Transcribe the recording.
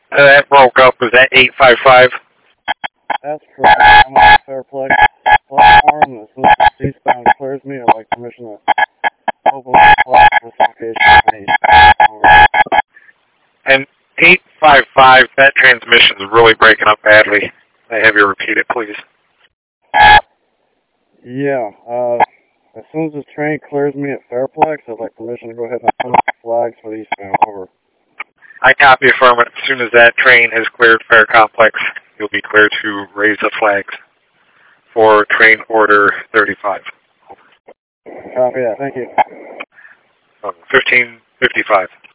That broke up. Was that 855? That's correct. I'm on the Fairplex platform. As soon as the C-SPAN clears me, I'd like permission to open the flag for this location. Over. And 855, that transmission's really breaking up badly. I have you repeat it, please. Yeah, as soon as this train clears me at Fairplex, I'd like permission to go ahead and open up the flags for the eastbound. Over. I copy affirmative. As soon as that train has cleared Fair Complex, you'll be clear to raise the flags for train order 35. Copy that. Thank you. 1555.